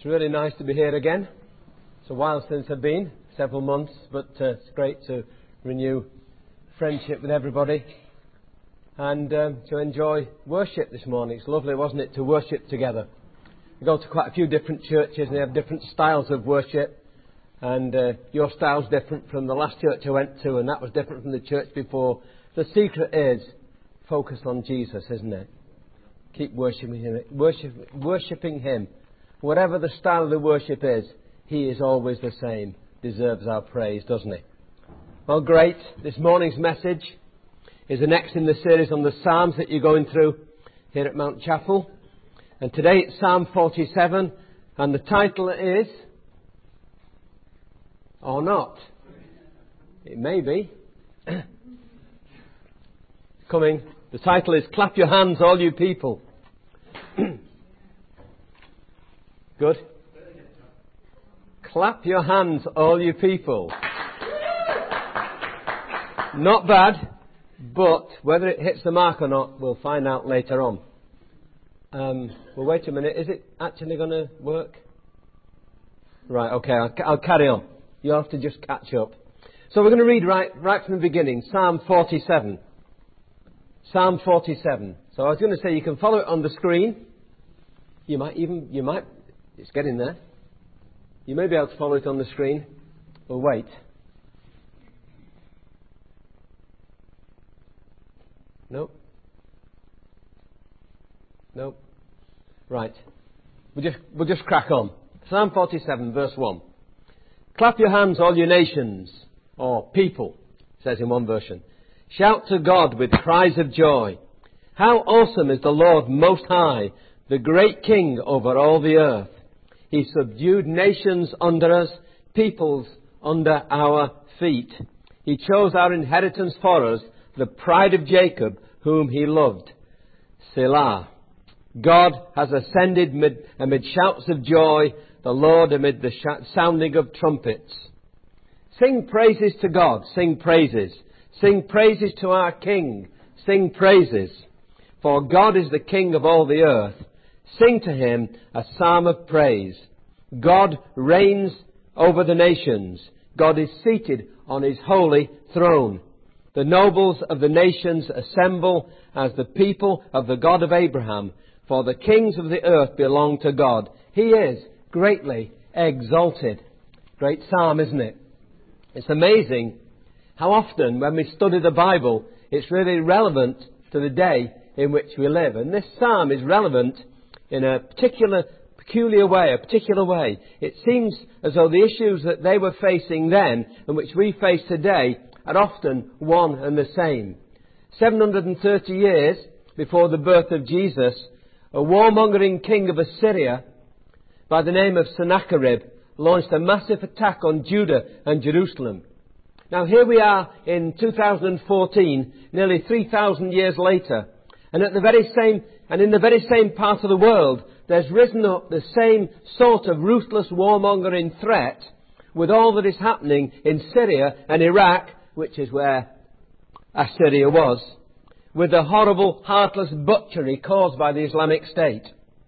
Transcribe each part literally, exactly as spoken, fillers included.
It's really nice to be here again. It's a while since I've been, several months, but uh, it's great to renew friendship with everybody and um, to enjoy worship this morning. It's lovely, wasn't it, to worship together. We go to quite a few different churches and they have different styles of worship, and uh, your style's different from the last church I went to, and that was different from the church before. The secret is focus on Jesus, isn't it? Keep worshiping Him, worship, worshiping Him. Whatever the style of the worship is, He is always the same. Deserves our praise, doesn't He? Well, great. This morning's message is the next in the series on the Psalms that you're going through here at Mount Chapel. And today it's Psalm forty-seven, and the title is, or not, it may be, coming. The title is Clap Your Hands, All You People. Good. Clap your hands, all you people. Not bad, but whether it hits the mark or not, we'll find out later on. Um, well, wait a minute. Is it actually going to work? Right, okay, I'll, I'll carry on. You'll have to just catch up. So we're going to read right, right from the beginning, Psalm forty-seven. Psalm forty-seven. So I was going to say you can follow it on the screen. You might even, you might, it's getting there. You may be able to follow it on the screen. We'll wait. Nope. Nope. Right. We'll just, we'll just crack on. Psalm forty-seven, verse one. Clap your hands, all you nations, or people, says in one version. Shout to God with cries of joy. How awesome is the Lord Most High, the great King over all the earth. He subdued nations under us, peoples under our feet. He chose our inheritance for us, the pride of Jacob, whom He loved. Selah. God has ascended mid, amid shouts of joy, the Lord amid the sh- sounding of trumpets. Sing praises to God, sing praises. Sing praises to our King, sing praises. For God is the King of all the earth. Sing to Him a psalm of praise. God reigns over the nations. God is seated on His holy throne. The nobles of the nations assemble as the people of the God of Abraham. For the kings of the earth belong to God. He is greatly exalted. Great psalm, isn't it? It's amazing how often when we study the Bible, it's really relevant to the day in which we live. And this psalm is relevant in a particular, peculiar way, a particular way. It seems as though the issues that they were facing then and which we face today are often one and the same. seven hundred thirty years before the birth of Jesus, a warmongering king of Assyria by the name of Sennacherib launched a massive attack on Judah and Jerusalem. Now here we are in two thousand fourteen, nearly three thousand years later, and at the very same, and in the very same part of the world, there's risen up the same sort of ruthless warmongering threat with all that is happening in Syria and Iraq, which is where Assyria was, with the horrible, heartless butchery caused by the Islamic State.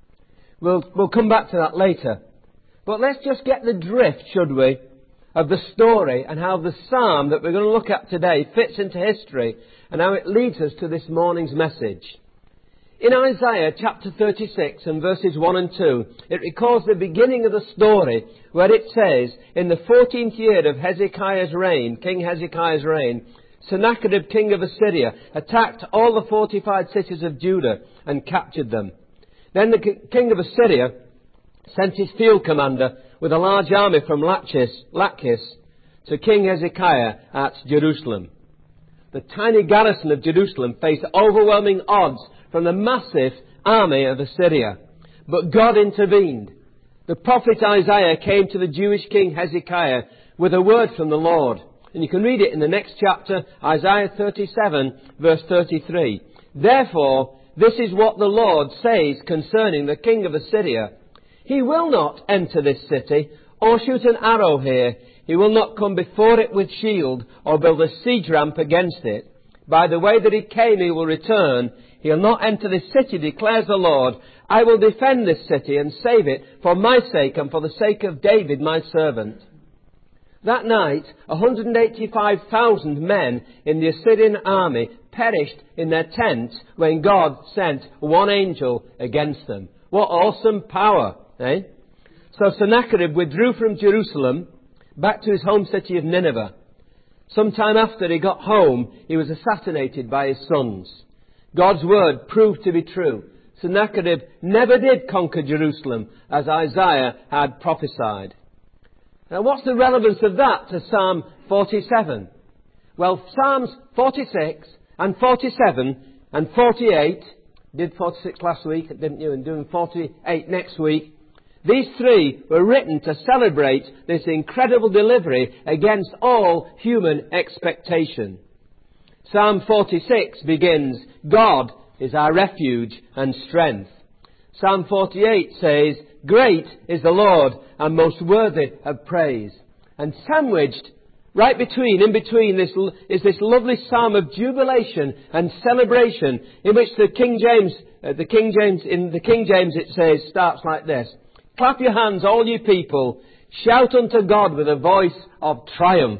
We'll, we'll come back to that later. But let's just get the drift, should we, of the story and how the psalm that we're going to look at today fits into history and how it leads us to this morning's message. In Isaiah chapter thirty-six and verses one and two, it records the beginning of the story where it says, in the fourteenth year of Hezekiah's reign, King Hezekiah's reign, Sennacherib, king of Assyria, attacked all the fortified cities of Judah and captured them. Then the king of Assyria sent his field commander with a large army from Lachish, Lachish to King Hezekiah at Jerusalem. The tiny garrison of Jerusalem faced overwhelming odds from the massive army of Assyria. But God intervened. The prophet Isaiah came to the Jewish king Hezekiah with a word from the Lord. And you can read it in the next chapter, Isaiah thirty-seven, verse thirty-three. Therefore, this is what the Lord says concerning the king of Assyria. He will not enter this city or shoot an arrow here. He will not come before it with shield or build a siege ramp against it. By the way that he came, he will return. He'll not enter this city, declares the Lord. I will defend this city and save it for my sake and for the sake of David, my servant. That night, one hundred eighty-five thousand men in the Assyrian army perished in their tents when God sent one angel against them. What awesome power, eh? So Sennacherib withdrew from Jerusalem back to his home city of Nineveh. Sometime after he got home, he was assassinated by his sons. God's word proved to be true. Sennacherib never did conquer Jerusalem, as Isaiah had prophesied. Now, what's the relevance of that to Psalm forty-seven? Well, Psalms forty-six and forty-seven and forty-eight, did forty-six last week, didn't you, and doing forty-eight next week. These three were written to celebrate this incredible delivery against all human expectation. Psalm forty-six begins, God is our refuge and strength. Psalm forty-eight says, great is the Lord and most worthy of praise. And sandwiched right between, in between this, is this lovely psalm of jubilation and celebration in which the King James, uh, the King James, in the King James it says, starts like this. Clap your hands, all you people. Shout unto God with a voice of triumph.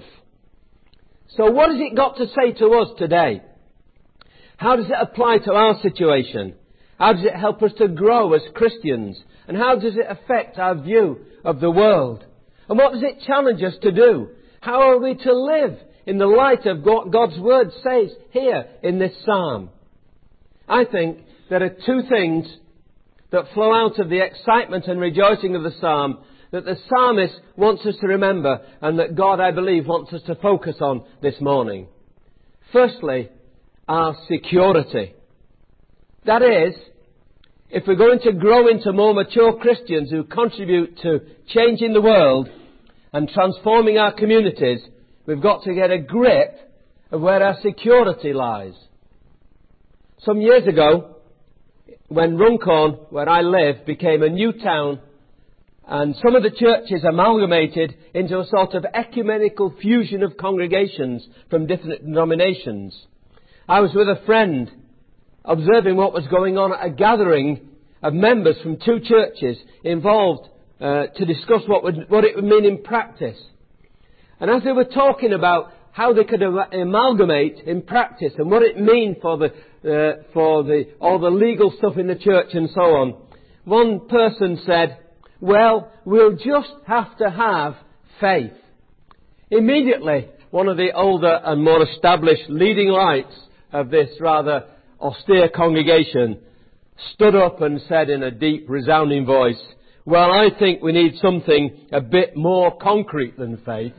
So what has it got to say to us today? How does it apply to our situation? How does it help us to grow as Christians? And how does it affect our view of the world? And what does it challenge us to do? How are we to live in the light of what God's Word says here in this psalm? I think there are two things that flow out of the excitement and rejoicing of the psalm that the psalmist wants us to remember and that God, I believe, wants us to focus on this morning. Firstly, our security. That is, if we're going to grow into more mature Christians who contribute to changing the world and transforming our communities, we've got to get a grip of where our security lies. Some years ago, when Runcorn, where I live, became a new town and some of the churches amalgamated into a sort of ecumenical fusion of congregations from different denominations, I was with a friend observing what was going on at a gathering of members from two churches involved uh, to discuss what, would, what it would mean in practice. And as they were talking about how they could amalgamate in practice and what it mean for the uh, for the all the legal stuff in the church and so on, one person said, well, we'll just have to have faith. Immediately, one of the older and more established leading lights of this rather austere congregation stood up and said in a deep, resounding voice, well, I think we need something a bit more concrete than faith.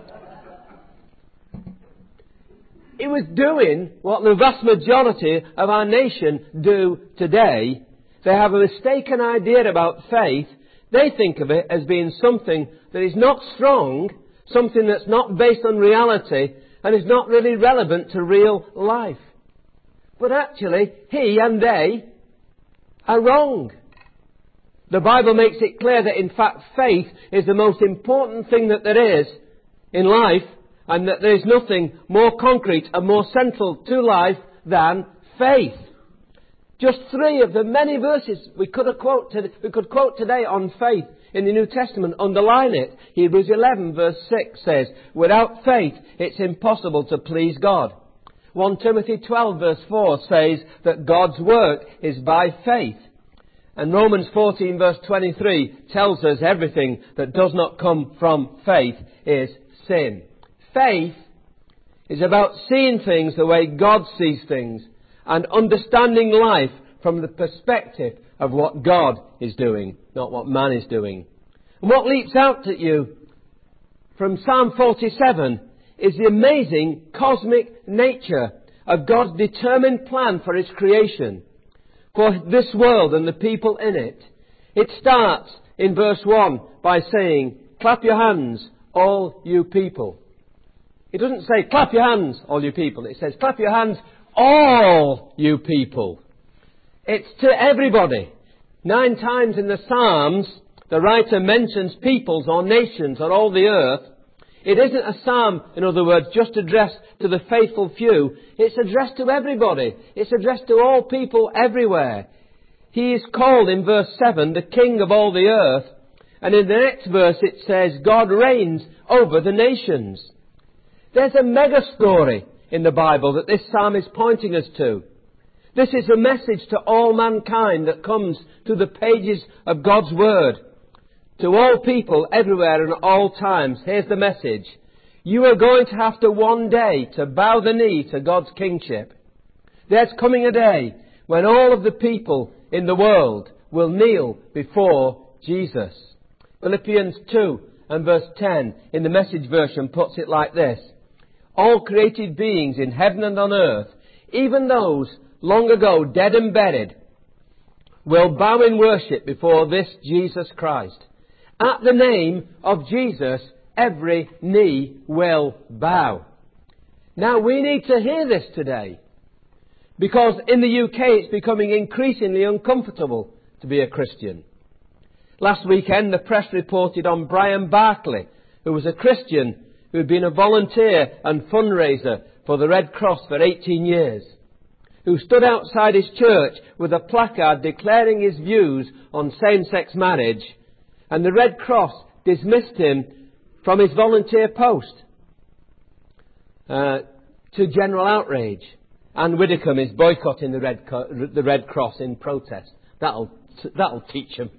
It was doing what the vast majority of our nation do today. They have a mistaken idea about faith. They think of it as being something that is not strong, something that's not based on reality, and is not really relevant to real life. But actually, he and they are wrong. The Bible makes it clear that in fact faith is the most important thing that there is in life, and that there is nothing more concrete and more central to life than faith. Just three of the many verses we could quote to, we could quote today on faith in the New Testament underline it. Hebrews eleven verse six says, without faith it's impossible to please God. First Timothy twelve verse four says that God's work is by faith. And Romans fourteen verse twenty-three tells us everything that does not come from faith is sin. Faith is about seeing things the way God sees things and understanding life from the perspective of what God is doing, not what man is doing. And what leaps out at you from Psalm forty-seven is the amazing cosmic nature of God's determined plan for His creation, for this world and the people in it. It starts in verse one by saying, clap your hands, all you people. It doesn't say, clap your hands, all you people. It says, clap your hands, all you people. It's to everybody. Nine times in the Psalms, the writer mentions peoples or nations or all the earth. It isn't a psalm, in other words, just addressed to the faithful few. It's addressed to everybody. It's addressed to all people everywhere. He is called in verse seven the King of all the earth. And in the next verse it says God reigns over the nations. There's a mega story in the Bible that this psalm is pointing us to. This is a message to all mankind that comes through the pages of God's Word. To all people, everywhere and all times, here's the message. You are going to have to one day to bow the knee to God's kingship. There's coming a day when all of the people in the world will kneel before Jesus. Philippians two and verse ten in the Message version puts it like this. All created beings in heaven and on earth, even those long ago dead and buried, will bow in worship before this Jesus Christ. At the name of Jesus, every knee will bow. Now we need to hear this today, because in the U K it's becoming increasingly uncomfortable to be a Christian. Last weekend the press reported on Brian Barclay, who was a Christian who had been a volunteer and fundraiser for the Red Cross for eighteen years, who stood outside his church with a placard declaring his views on same-sex marriage, and the Red Cross dismissed him from his volunteer post uh, to general outrage. Anne Widdecombe is boycotting the Red, Co- the Red Cross in protest. That'll, that'll teach him.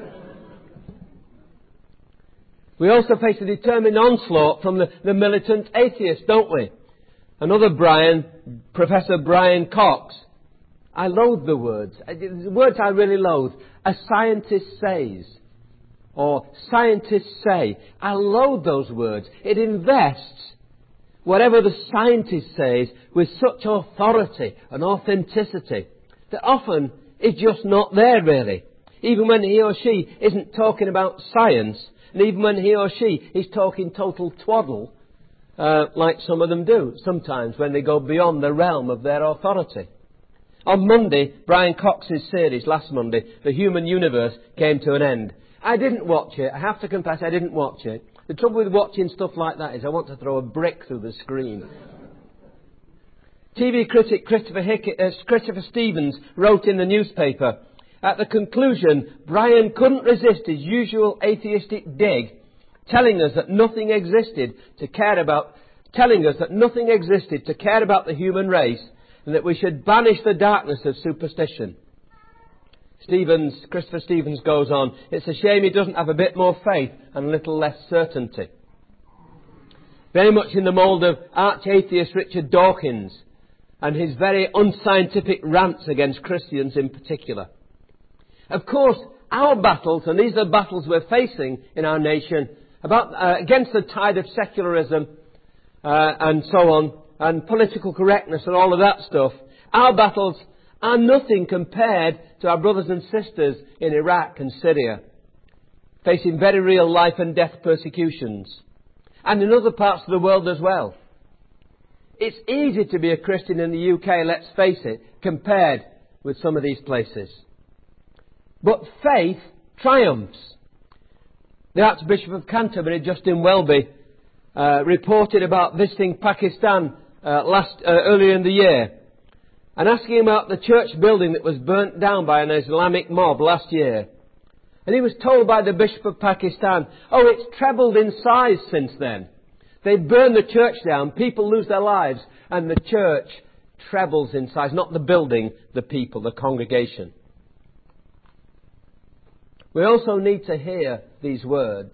We also face a determined onslaught from the, the militant atheists, don't we? Another Brian, Professor Brian Cox. I loathe the words. The words I really loathe. A scientist says. Or scientists say. I loathe those words. It invests whatever the scientist says with such authority and authenticity that often it's just not there really. Even when he or she isn't talking about science, and even when he or she is talking total twaddle, uh, like some of them do sometimes when they go beyond the realm of their authority. On Monday, Brian Cox's series, last Monday, The Human Universe, came to an end. I didn't watch it. I have to confess I didn't watch it. The trouble with watching stuff like that is I want to throw a brick through the screen. T V critic Christopher, Hick- uh, Christopher Stevens wrote in the newspaper, at the conclusion, Brian couldn't resist his usual atheistic dig, telling us that nothing existed to care about, telling us that nothing existed to care about the human race, and that we should banish the darkness of superstition. Stevens, Christopher Stevens goes on, it's a shame he doesn't have a bit more faith and a little less certainty. Very much in the mould of arch-atheist Richard Dawkins and his very unscientific rants against Christians in particular. Of course, our battles, and these are the battles we're facing in our nation, about uh, against the tide of secularism uh, and so on, and political correctness and all of that stuff, our battles are nothing compared to our brothers and sisters in Iraq and Syria, facing very real life and death persecutions, and in other parts of the world as well. It's easy to be a Christian in the U K, let's face it, compared with some of these places. But faith triumphs. The Archbishop of Canterbury, Justin Welby, uh, reported about visiting Pakistan uh, last uh, earlier in the year, and asking about the church building that was burnt down by an Islamic mob last year. And he was told by the Bishop of Pakistan, oh, it's trebled in size since then. They burn the church down, people lose their lives, and the church trebles in size. Not the building, the people, the congregation. We also need to hear these words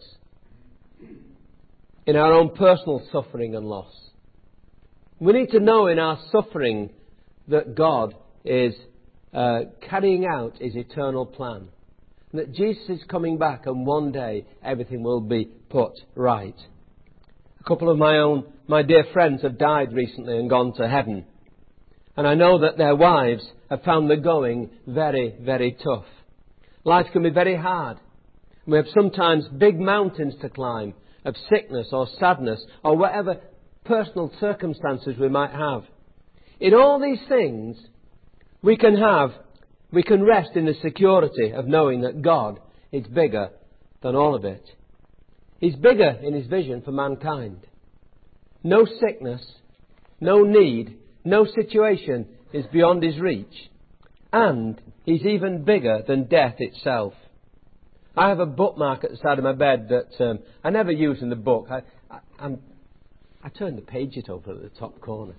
in our own personal suffering and loss. We need to know in our suffering that God is uh, carrying out His eternal plan. And that Jesus is coming back and one day everything will be put right. A couple of my own, my dear friends have died recently and gone to heaven. And I know that their wives have found the going very, very tough. Life can be very hard. We have sometimes big mountains to climb of sickness or sadness or whatever personal circumstances we might have. In all these things, we can have, we can rest in the security of knowing that God is bigger than all of it. He's bigger in his vision for mankind. No sickness, no need, no situation is beyond his reach. And he's even bigger than death itself. I have a bookmark at the side of my bed that um, I never use in the book. I, I, I'm, I turn the pages over at the top corner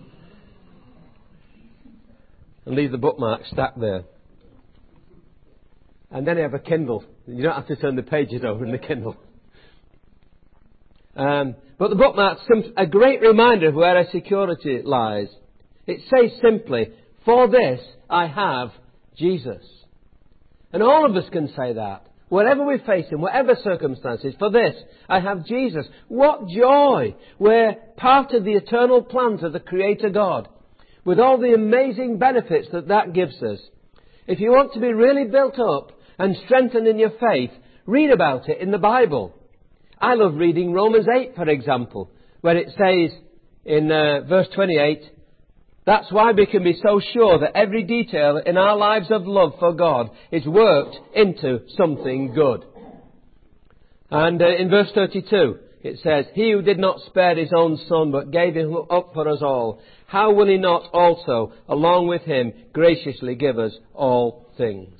and leave the bookmark stacked there. And then I have a Kindle. You don't have to turn the pages over in the Kindle. Um, but the bookmark's a great reminder of where our security lies. It says simply, for this I have Jesus. And all of us can say that. Whatever we face in whatever circumstances, for this I have Jesus. What joy! We're part of the eternal plans of the Creator God, with all the amazing benefits that that gives us. If you want to be really built up and strengthened in your faith, read about it in the Bible. I love reading Romans eight, for example, where it says in uh, verse twenty-eight, that's why we can be so sure that every detail in our lives of love for God is worked into something good. And uh, in verse thirty-two, it says, he who did not spare his own son, but gave him up for us all, how will he not also, along with him, graciously give us all things?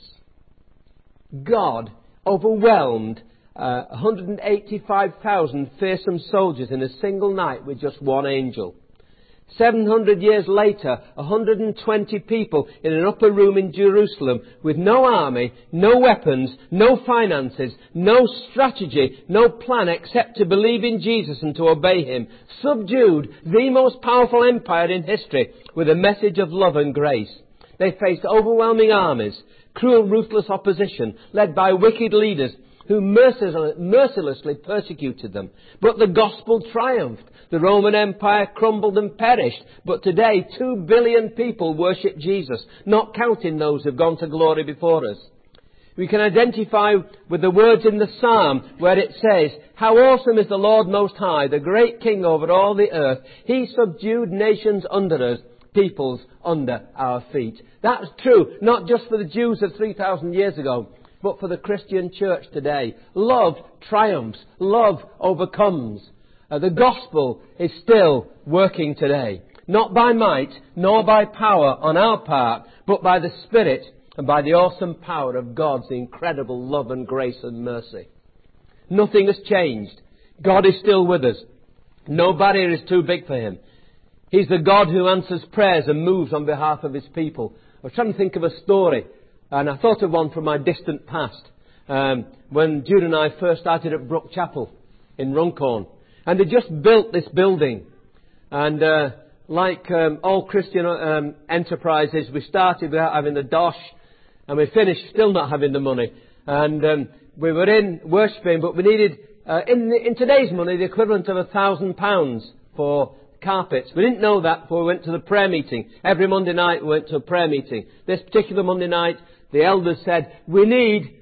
God overwhelmed uh, one hundred eighty-five thousand fearsome soldiers in a single night with just one angel. seven hundred years later, one hundred twenty people in an upper room in Jerusalem with no army, no weapons, no finances, no strategy, no plan except to believe in Jesus and to obey Him, subdued the most powerful empire in history with a message of love and grace. They faced overwhelming armies, cruel, ruthless opposition led by wicked leaders who mercilessly persecuted them. But the gospel triumphed. The Roman Empire crumbled and perished. But today, two billion people worship Jesus, not counting those who've gone to glory before us. We can identify with the words in the Psalm where it says, how awesome is the Lord Most High, the great King over all the earth. He subdued nations under us, peoples under our feet. That's true, not just for the Jews of three thousand years ago, but for the Christian church today. Love triumphs. Love overcomes. Uh, the gospel is still working today. Not by might, nor by power on our part, but by the Spirit and by the awesome power of God's incredible love and grace and mercy. Nothing has changed. God is still with us. No barrier is too big for Him. He's the God who answers prayers and moves on behalf of His people. I was trying to think of a story, and I thought of one from my distant past, um, when Jude and I first started at Brook Chapel in Runcorn. And they just built this building. And uh, like um, all Christian um, enterprises, we started without having the dosh, and we finished still not having the money. And um, we were in worshipping, but we needed, uh, in, the, in today's money, the equivalent of a thousand pounds for carpets. We didn't know that before we went to the prayer meeting. Every Monday night we went to a prayer meeting. This particular Monday night, the elders said, we need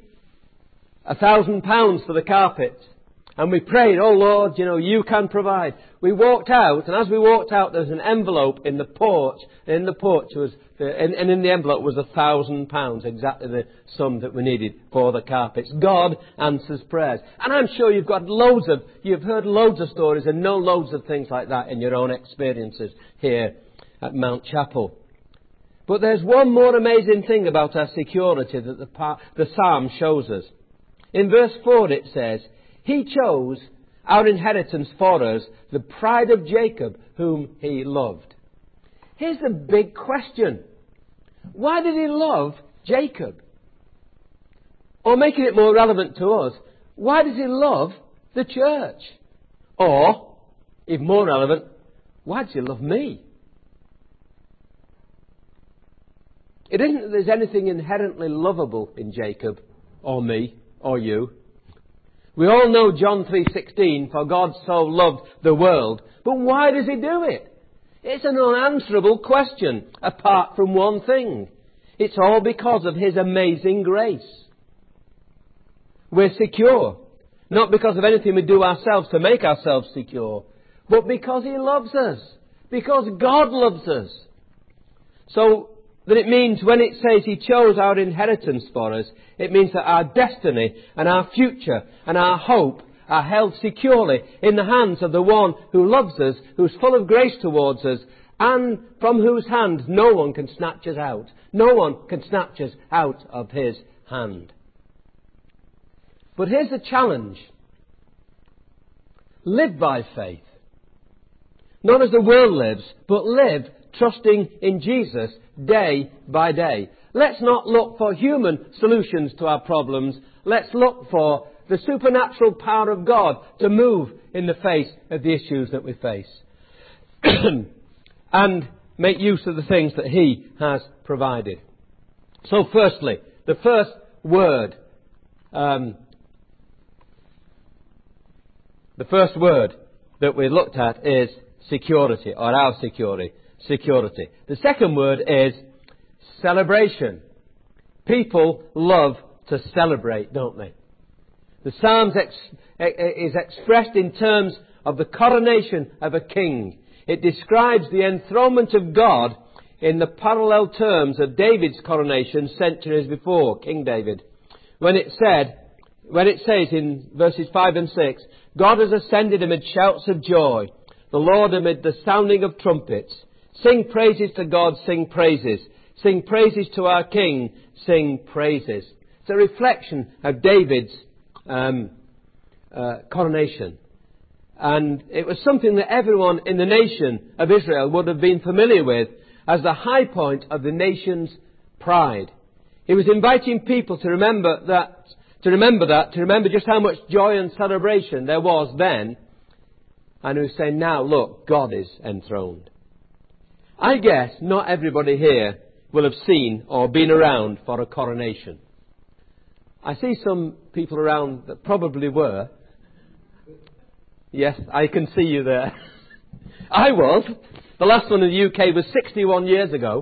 a thousand pounds for the carpets. And we prayed, oh Lord, you know, you can provide. We walked out, and as we walked out, there was an envelope in the porch. And in the porch was, the, and, and in the envelope was a thousand pounds, exactly the sum that we needed for the carpets. God answers prayers. And I'm sure you've got loads of, you've heard loads of stories and know loads of things like that in your own experiences here at Mount Chapel. But there's one more amazing thing about our security that the, the Psalm shows us. In verse four it says, He chose our inheritance for us, the pride of Jacob, whom He loved. Here's the big question. Why did He love Jacob? Or making it more relevant to us, why does He love the church? Or, even more relevant, why does He love me? It isn't that there's anything inherently lovable in Jacob, or me, or you. We all know John three sixteen, for God so loved the world. But why does He do it? It's an unanswerable question, apart from one thing. It's all because of His amazing grace. We're secure, not because of anything we do ourselves to make ourselves secure, but because He loves us, because God loves us. So that it means when it says He chose our inheritance for us, it means that our destiny and our future and our hope are held securely in the hands of the one who loves us, who's full of grace towards us, and from whose hand no one can snatch us out. No one can snatch us out of his hand. But here's the challenge. Live by faith. Not as the world lives, but live trusting in Jesus day by day. Let's not look for human solutions to our problems. Let's look for the supernatural power of God to move in the face of the issues that we face. And make use of the things that He has provided. So firstly, the first word, um, the first word that we looked at is security, or our security. Security. The second word is celebration. People love to celebrate, don't they? The Psalms ex- is expressed in terms of the coronation of a king. It describes the enthronement of God in the parallel terms of David's coronation centuries before, King David. When it said, when it says in verses five and six, God has ascended amid shouts of joy, the Lord amid the sounding of trumpets. Sing praises to God, sing praises. Sing praises to our King, sing praises. It's a reflection of David's um, uh, coronation. And it was something that everyone in the nation of Israel would have been familiar with as the high point of the nation's pride. He was inviting people to remember that, to remember that, to remember just how much joy and celebration there was then. And he was saying, now look, God is enthroned. I guess not everybody here will have seen or been around for a coronation. I see some people around that probably were. Yes, I can see you there. I was. The last one in the U K was sixty-one years ago,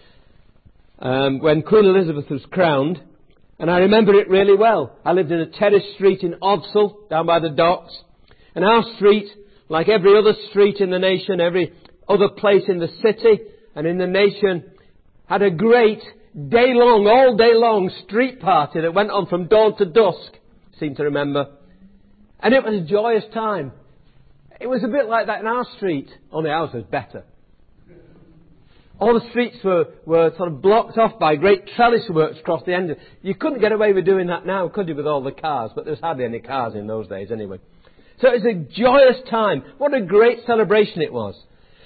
um, when Queen Elizabeth was crowned. And I remember it really well. I lived in a terrace street in Odsal, down by the docks. And our street, like every other street in the nation, every other place in the city and in the nation, had a great day-long, all-day-long street party that went on from dawn to dusk, I seem to remember. And it was a joyous time. It was a bit like that in our street, only ours was better. All the streets were, were sort of blocked off by great trellis works across the end. You couldn't get away with doing that now, could you, with all the cars? But there was hardly any cars in those days anyway. So it was a joyous time. What a great celebration it was.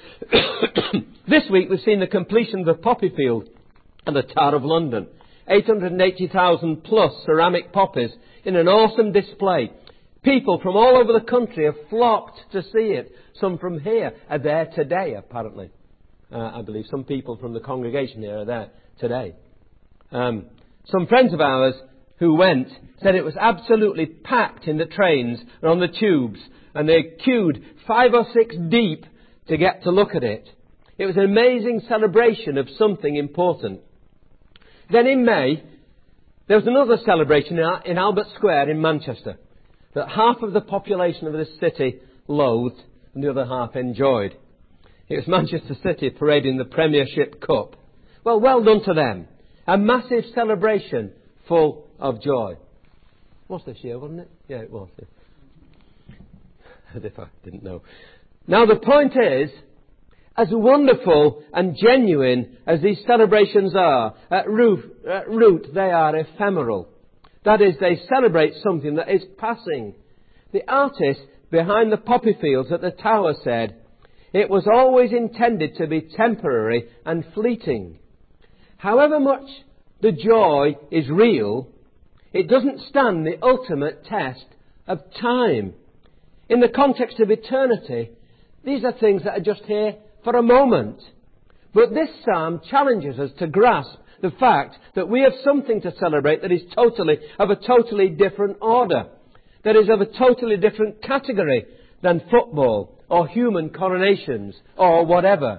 This week we've seen the completion of the poppy field at the Tower of London. eight hundred eighty thousand plus ceramic poppies in an awesome display. People from all over the country have flocked to see it. Some from here are there today, apparently. Uh, I believe some people from the congregation here are there today. Um, some friends of ours who went said it was absolutely packed in the trains and on the tubes, and they queued five or six deep to get to look at it. It was an amazing celebration of something important. Then in May, there was another celebration in Albert Square in Manchester that half of the population of this city loathed and the other half enjoyed. It was Manchester City parading the Premiership Cup. Well, well done to them. A massive celebration full of joy. Was this year, wasn't it? Yeah, it was. Yeah. As if I didn't know. Now the point is, as wonderful and genuine as these celebrations are, at root, at root they are ephemeral. That is, they celebrate something that is passing. The artist behind the poppy fields at the Tower said, it was always intended to be temporary and fleeting. However much the joy is real, it doesn't stand the ultimate test of time. In the context of eternity, these are things that are just here for a moment. But this psalm challenges us to grasp the fact that we have something to celebrate that is totally, of a totally different order, that is of a totally different category than football or human coronations or whatever.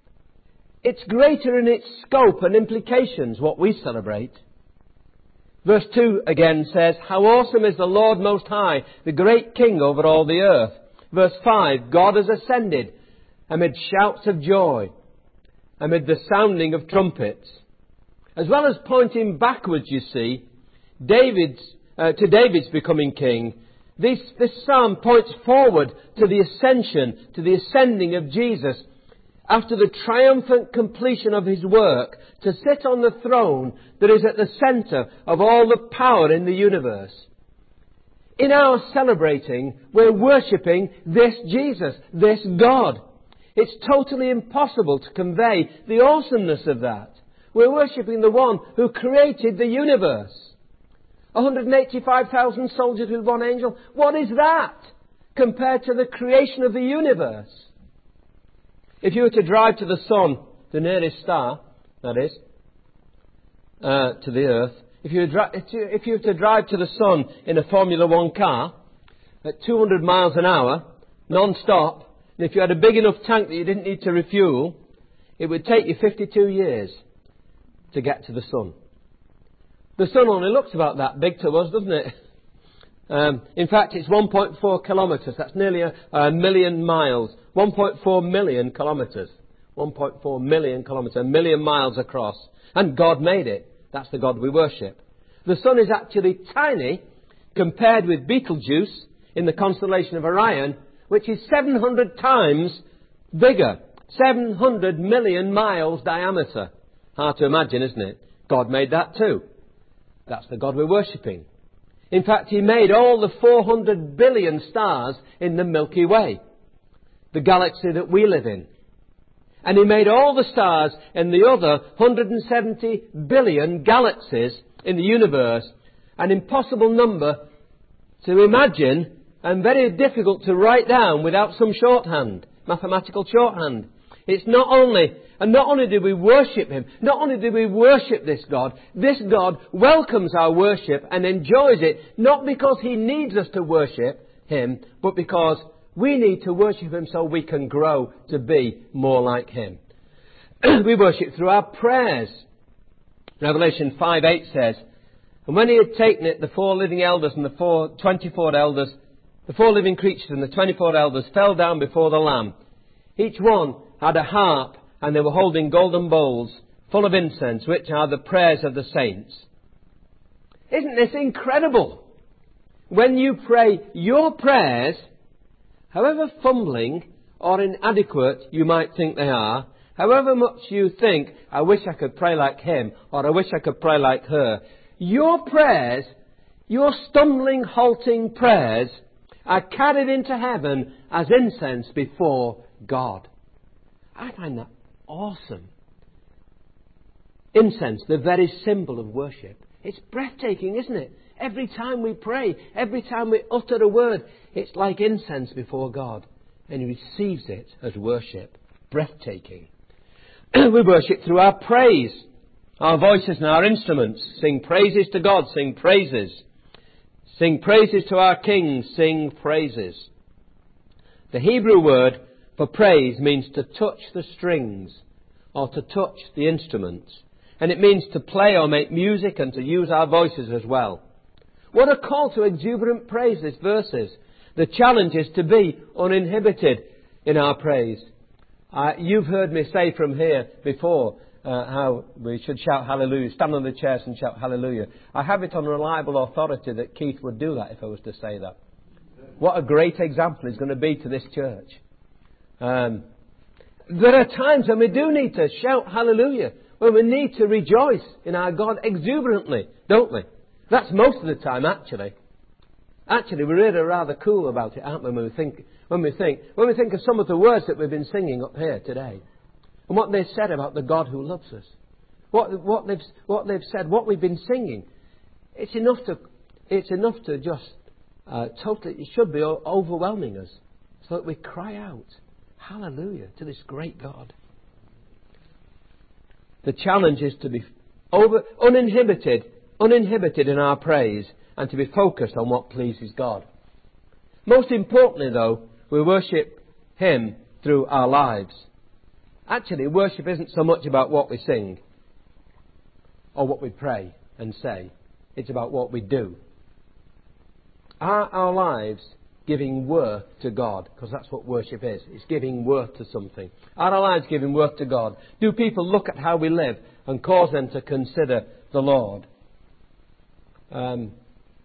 It's greater in its scope and implications, what we celebrate. Verse two again says, how awesome is the Lord Most High, the great King over all the earth. Verse five, God has ascended amid shouts of joy, amid the sounding of trumpets. As well as pointing backwards, you see, David's, uh, to David's becoming king, This, this psalm points forward to the ascension, to the ascending of Jesus after the triumphant completion of his work to sit on the throne that is at the centre of all the power in the universe. In our celebrating, we're worshipping this Jesus, this God. It's totally impossible to convey the awesomeness of that. We're worshipping the one who created the universe. one hundred eighty-five thousand soldiers with one angel. What is that compared to the creation of the universe? If you were to drive to the sun, the nearest star, that is, uh, to the earth, if you, were dri- if you were to drive to the sun in a Formula One car at two hundred miles an hour, non-stop, and if you had a big enough tank that you didn't need to refuel, it would take you fifty-two years to get to the sun. The sun only looks about that big to us, doesn't it? Um, in fact, it's one point four kilometres. That's nearly a, a million miles. one point four million kilometres. one point four million kilometres. A million miles across. And God made it. That's the God we worship. The sun is actually tiny compared with Betelgeuse in the constellation of Orion, which is seven hundred times bigger. seven hundred million miles diameter. Hard to imagine, isn't it? God made that too. That's the God we're worshipping. In fact, he made all the four hundred billion stars in the Milky Way, the galaxy that we live in. And he made all the stars in the other one hundred seventy billion galaxies in the universe, an impossible number to imagine and very difficult to write down without some shorthand, mathematical shorthand. It's not only, and not only do we worship him, not only do we worship this God, this God welcomes our worship and enjoys it, not because he needs us to worship him, but because we need to worship him so we can grow to be more like him. We worship through our prayers. Revelation five eight says, and when he had taken it, the four living elders and the four, twenty-four elders, the four living creatures and the twenty-four elders fell down before the Lamb. Each one had a harp, and they were holding golden bowls full of incense, which are the prayers of the saints. Isn't this incredible? When you pray your prayers, however fumbling or inadequate you might think they are, however much you think, I wish I could pray like him, or I wish I could pray like her, your prayers, your stumbling, halting prayers, are carried into heaven as incense before God. I find that awesome. Incense, the very symbol of worship. It's breathtaking, isn't it? Every time we pray, every time we utter a word, it's like incense before God. And he receives it as worship. Breathtaking. We worship through our praise. Our voices and our instruments. Sing praises to God. Sing praises. Sing praises to our King. Sing praises. The Hebrew word for praise means to touch the strings or to touch the instruments. And it means to play or make music and to use our voices as well. What a call to exuberant praise this verse is. The challenge is to be uninhibited in our praise. Uh, you've heard me say from here before uh, how we should shout hallelujah, stand on the chairs and shout hallelujah. I have it on reliable authority that Keith would do that if I was to say that. What a great example he's going to be to this church. Um, there are times when we do need to shout hallelujah, when we need to rejoice in our God exuberantly, don't we? That's most of the time, actually. Actually, we're really rather cool about it, aren't we, when we think, when we think, when we think of some of the words that we've been singing up here today, and what they've said about the God who loves us, what, what they've, what they've said, what we've been singing. It's enough to, it's enough to just uh, totally, it should be overwhelming us, so that we cry out hallelujah to this great God. The challenge is to be over, uninhibited, uninhibited in our praise and to be focused on what pleases God. Most importantly, though, we worship him through our lives. Actually, worship isn't so much about what we sing or what we pray and say. It's about what we do. Are our lives giving worth to God? Because that's what worship is. It's giving worth to something. Are our lives giving worth to God? Do people look at how we live and cause them to consider the Lord? Um,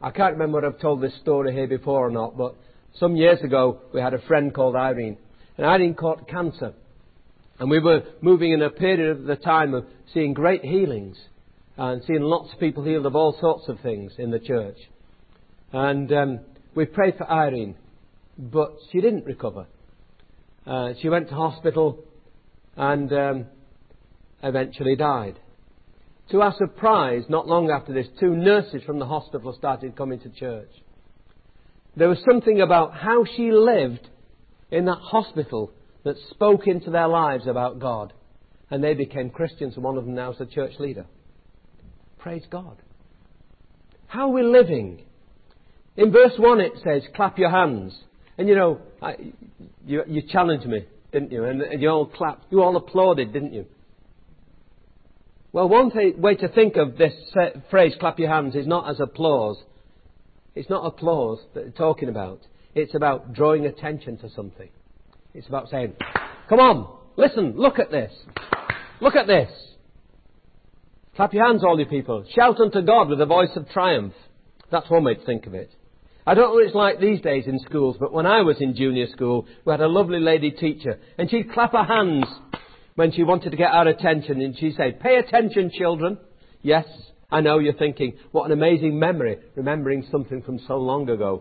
I can't remember whether I've told this story here before or not, but some years ago we had a friend called Irene. And Irene caught cancer. And we were moving in a period of the time of seeing great healings and seeing lots of people healed of all sorts of things in the church. And um, we prayed for Irene, but she didn't recover. Uh, she went to hospital and um, eventually died. To our surprise, not long after this, two nurses from the hospital started coming to church. There was something about how she lived in that hospital that spoke into their lives about God. And they became Christians, and one of them now is a church leader. Praise God. How are we living? In verse one it says, clap your hands. And you know, I, you, you challenged me, didn't you? And, and you all clapped. You all applauded, didn't you? Well, one th- way to think of this phrase, clap your hands, is not as applause. It's not applause that they're talking about. It's about drawing attention to something. It's about saying, come on, listen, look at this. Look at this. Clap your hands, all you people. Shout unto God with a voice of triumph. That's one way to think of it. I don't know what it's like these days in schools, but when I was in junior school, we had a lovely lady teacher, and she'd clap her hands when she wanted to get our attention, and she'd say, pay attention, children. Yes, I know you're thinking, what an amazing memory, remembering something from so long ago.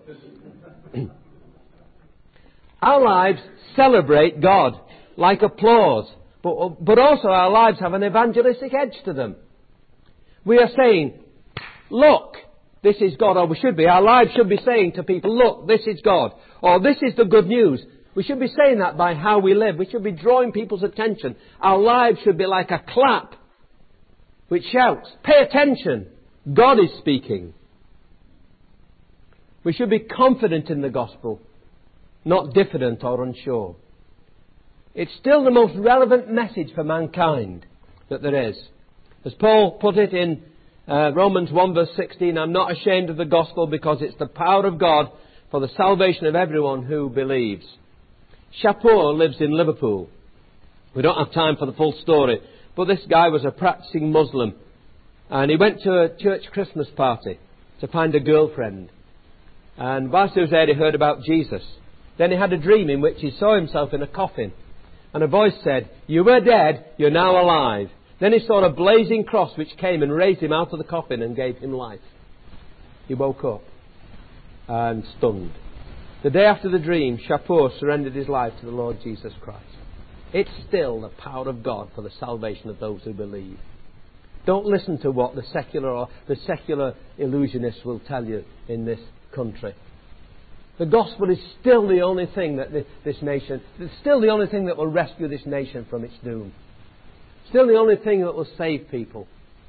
Our lives celebrate God like applause, but, but also our lives have an evangelistic edge to them. We are saying, look, this is God, or we should be. Our lives should be saying to people, look, this is God, or this is the good news. We should be saying that by how we live. We should be drawing people's attention. Our lives should be like a clap which shouts, pay attention, God is speaking. We should be confident in the gospel, not diffident or unsure. It's still the most relevant message for mankind that there is. As Paul put it in uh, Romans one verse sixteen, I'm not ashamed of the gospel because it's the power of God for the salvation of everyone who believes. Shapur lives in Liverpool. We don't have time for the full story, but this guy was a practicing Muslim, and he went to a church Christmas party to find a girlfriend. And whilst he was there, he heard about Jesus. Then he had a dream in which he saw himself in a coffin, and a voice said, you were dead, you're now alive. Then he saw a blazing cross which came and raised him out of the coffin and gave him life. He woke up and stunned. The day after the dream, Shapur surrendered his life to the Lord Jesus Christ. It's still the power of God for the salvation of those who believe. Don't listen to what the secular or the secular illusionists will tell you in this country. The gospel is still the only thing that this nation, it's still the only thing that will rescue this nation from its doom. Still the only thing that will save people.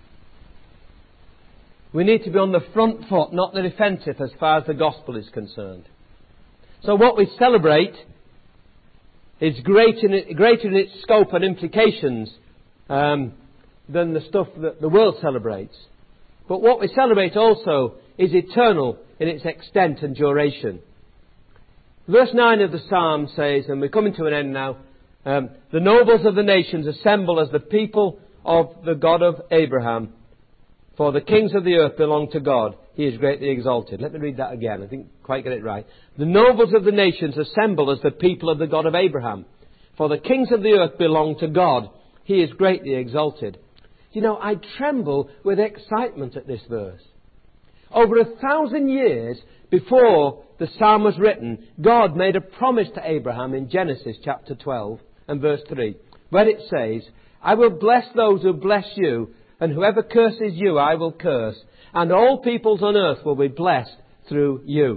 We need to be on the front foot, not the defensive as far as the gospel is concerned. So what we celebrate is great in it, greater in its scope and implications um, than the stuff that the world celebrates. But what we celebrate also is eternal in its extent and duration. Verse nine of the Psalm says, and we're coming to an end now, um, the nobles of the nations assemble as the people of the God of Abraham. For the kings of the earth belong to God. He is greatly exalted. Let me read that again. I didn't quite get it right. The nobles of the nations assemble as the people of the God of Abraham. For the kings of the earth belong to God. He is greatly exalted. You know, I tremble with excitement at this verse. Over a thousand years before the psalm was written, God made a promise to Abraham in Genesis chapter twelve and verse three, where it says, I will bless those who bless you, and whoever curses you I will curse, and all peoples on earth will be blessed through you.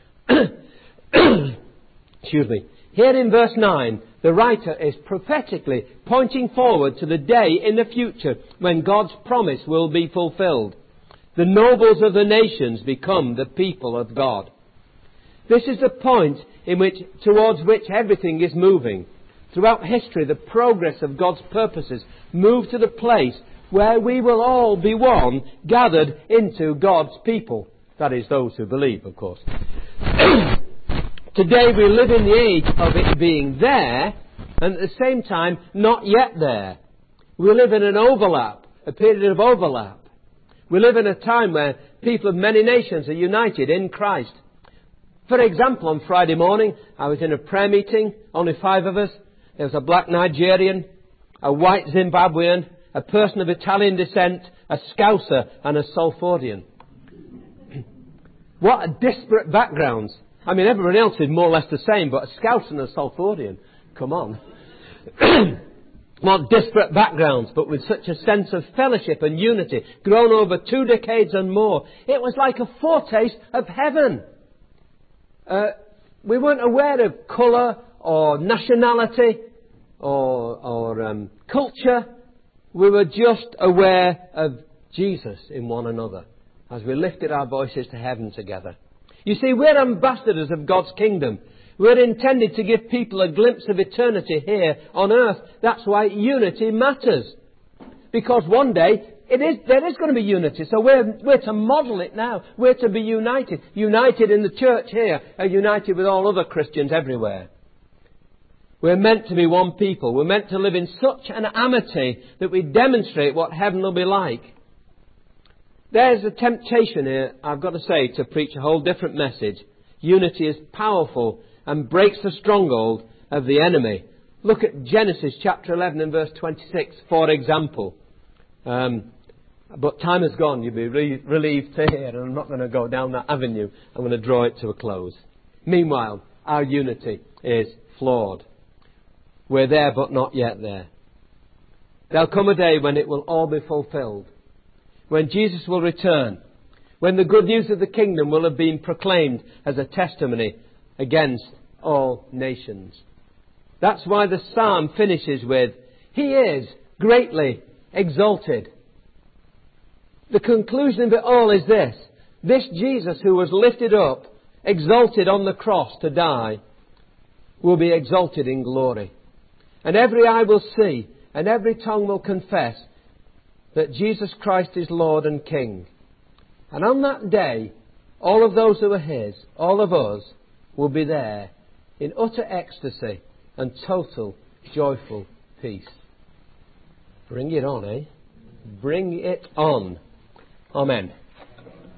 Excuse me. Here in verse nine, the writer is prophetically pointing forward to the day in the future when God's promise will be fulfilled. The nobles of the nations become the people of God. This is the point in which, towards which everything is moving. Throughout history, the progress of God's purposes move to the place where we will all be one, gathered into God's people. That is, those who believe, of course. Today we live in the age of it being there, and at the same time, not yet there. We live in an overlap, a period of overlap. We live in a time where People of many nations are united in Christ. For example, on Friday morning, I was in a prayer meeting, only five of us. There was a black Nigerian, a white Zimbabwean, a person of Italian descent, a Scouser and a Salfordian. What a disparate backgrounds. I mean, everyone else is more or less the same, but a Scouser and a Salfordian, come on. What disparate backgrounds, but with such a sense of fellowship and unity, grown over two decades and more. It was like a foretaste of heaven. Uh, we weren't aware of colour or nationality or, or um, culture. We were just aware of Jesus in one another as we lifted our voices to heaven together. You see, we're ambassadors of God's kingdom. We're intended to give people a glimpse of eternity here on earth. That's why unity matters. Because one day, it is, there is going to be unity. So we're, we're to model it now. We're to be united. United in the church here and united with all other Christians everywhere. We're meant to be one people. We're meant to live in such an amity that we demonstrate what heaven will be like. There's a temptation here, I've got to say, to preach a whole different message. Unity is powerful and breaks the stronghold of the enemy. Look at Genesis chapter eleven and verse twenty-six, for example. Um, but time has gone, you'll be re- relieved to hear, and I'm not going to go down that avenue. I'm going to draw it to a close. Meanwhile, our unity is flawed. We're there, but not yet there. There'll come a day when it will all be fulfilled. When Jesus will return. When the good news of the kingdom will have been proclaimed as a testimony against all nations. That's why the psalm finishes with, He is greatly exalted. The conclusion of it all is this. This Jesus who was lifted up, exalted on the cross to die, will be exalted in glory. And every eye will see, and every tongue will confess that Jesus Christ is Lord and King. And on that day, all of those who are His, all of us, will be there in utter ecstasy and total joyful peace. Bring it on, eh? Bring it on. Amen.